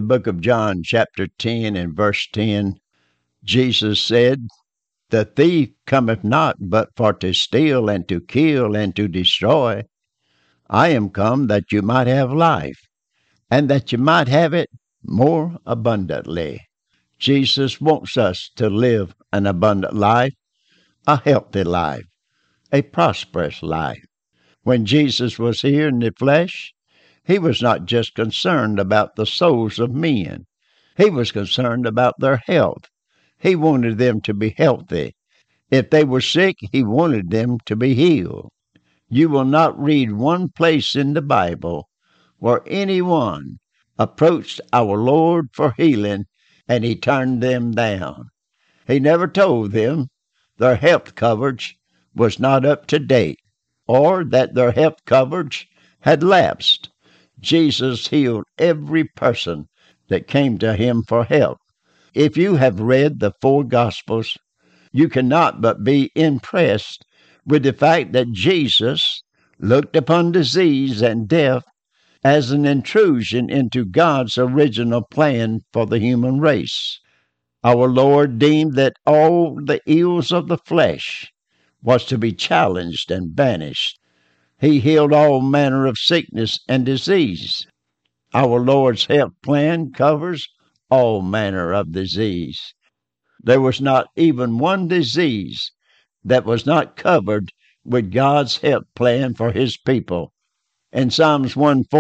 book of John, chapter 10 and verse 10, Jesus said, "The thief cometh not but for to steal and to kill and to destroy. I am come that you might have life, and that you might have it more abundantly." Jesus wants us to live an abundant life, a healthy life, a prosperous life. When Jesus was here in the flesh, he was not just concerned about the souls of men. He was concerned about their health. He wanted them to be healthy. If they were sick, he wanted them to be healed. You will not read one place in the Bible where anyone approached our Lord for healing and he turned them down. He never told them their health coverage was not up to date or that their health coverage had lapsed. Jesus healed every person that came to him for help. If you have read the four Gospels, you cannot but be impressed with the fact that Jesus looked upon disease and death as an intrusion into God's original plan for the human race. Our Lord deemed that all the ills of the flesh was to be challenged and banished. He healed all manner of sickness and disease. Our Lord's health plan covers all manner of disease. There was not even one disease that was not covered with God's health plan for his people. In Psalms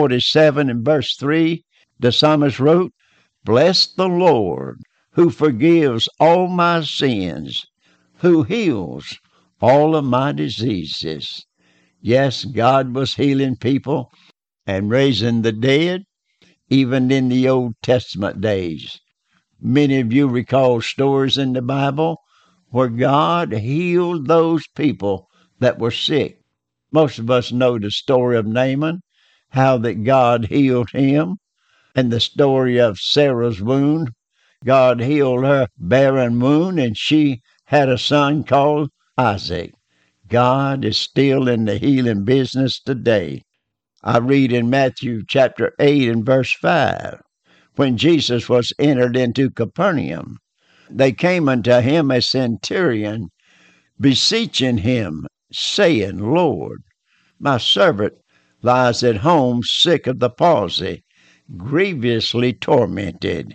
147 and verse 3, the psalmist wrote, "Bless the Lord, who forgives all my sins, who heals all of my diseases." Yes, God was healing people and raising the dead, even in the Old Testament days. Many of you recall stories in the Bible where God healed those people that were sick. Most of us know the story of Naaman, how that God healed him, and the story of Sarah's wound. God healed her barren wound, and she had a son called Isaac. God is still in the healing business today. I read in Matthew chapter 8 and verse 5, when Jesus was entered into Capernaum, they came unto him a centurion, beseeching him, saying, "Lord, my servant lies at home sick of the palsy, grievously tormented."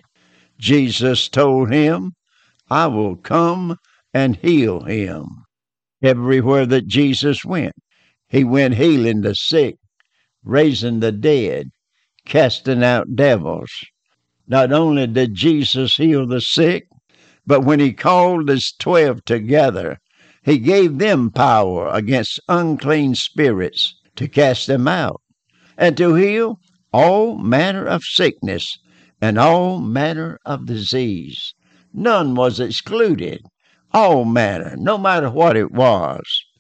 Jesus told him, "I will come and heal him." Everywhere that Jesus went, he went healing the sick, raising the dead, casting out devils. Not only did Jesus heal the sick, but when he called his 12 together, he gave them power against unclean spirits to cast them out, and to heal all manner of sickness and all manner of disease. None was excluded. All manner, no matter what it was.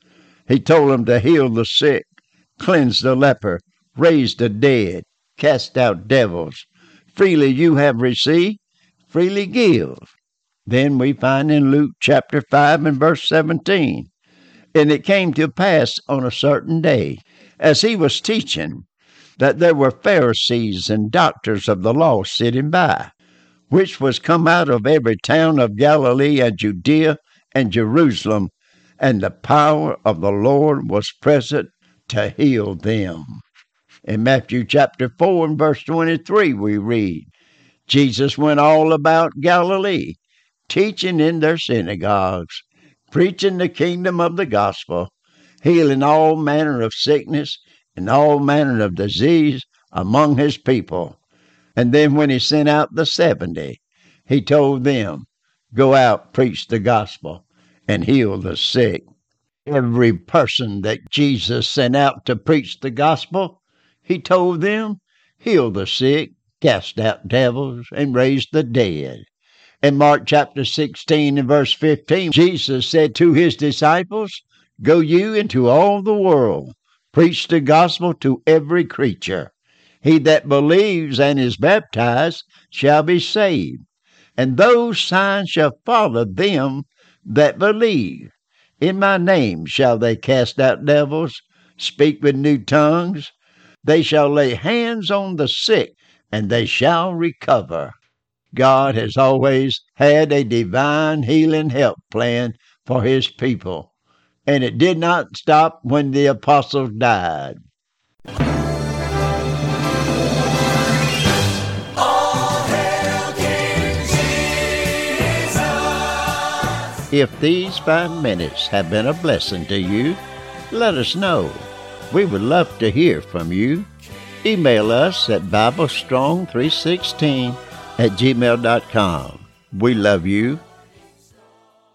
He told them to heal the sick, cleanse the leper, raise the dead, cast out devils. Freely you have received, freely give. Then we find in Luke chapter 5 and verse 17, "And it came to pass on a certain day, as he was teaching, that there were Pharisees and doctors of the law sitting by, which was come out of every town of Galilee and Judea and Jerusalem, and the power of the Lord was present to heal them." In Matthew chapter 4 and verse 23 we read, "Jesus went all about Galilee, teaching in their synagogues, preaching the kingdom of the gospel, healing all manner of sickness and all manner of disease among his people." And then when he sent out the 70, he told them, "Go out, preach the gospel, and heal the sick." Every person that Jesus sent out to preach the gospel, he told them, heal the sick, cast out devils, and raise the dead. In Mark chapter 16 and verse 15, Jesus said to his disciples, "Go you into all the world, preach the gospel to every creature. He that believes and is baptized shall be saved, and those signs shall follow them that believe. In my name shall they cast out devils, speak with new tongues. They shall lay hands on the sick, and they shall recover. God has always had a divine healing help plan for His people, and it did not stop when the apostles died. If these 5 minutes have been a blessing to you, let us know. We would love to hear from you. Email us at BibleStrong316@gmail.com. We love you,